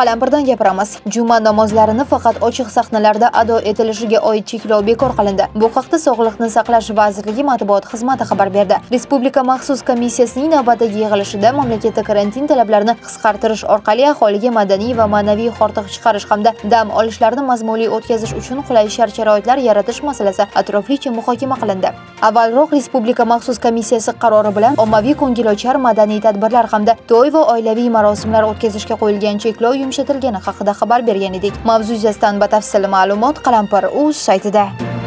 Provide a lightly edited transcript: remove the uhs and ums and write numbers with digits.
Qalampirdan gapiramiz. Juma namozlarini faqat ochiq sahnalarda ado etilishiga oid cheklov bekor qilindi. Bu haqda Sog'liqni saqlash vazirligi matbuot xizmati xabar berdi. Respublika maxsus komissiyasining navbatdagi yig'ilishida mamlakatda karantin talablarini qisqartirish orqali aholiga madaniy va ma'naviy hordiq chiqarish hamda dam olishlarni mazmunli o'tkazish uchun qulay shart-sharoitlar yaratish masalasi atroflicha muhokama qilindi. Avvalroq Respublika maxsus komissiyasi qarori bilan ommaviy ko'ngilochar madaniy tadbirlar hamda to'y va oilaviy marosimlar o'tkazishga qo'yilgan cheklov yumshatilgani haqida xabar bergan edik. Mavzu yuzasidan batafsil ma'lumot Qalampir.uz saytida.